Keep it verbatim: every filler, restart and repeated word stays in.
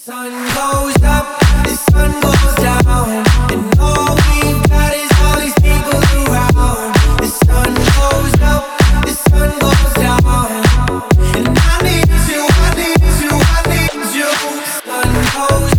Sun goes up, the sun goes down, and all we've got is all these people around. The sun goes up, the sun goes down, and I need you, I need you, I need you. Sun goes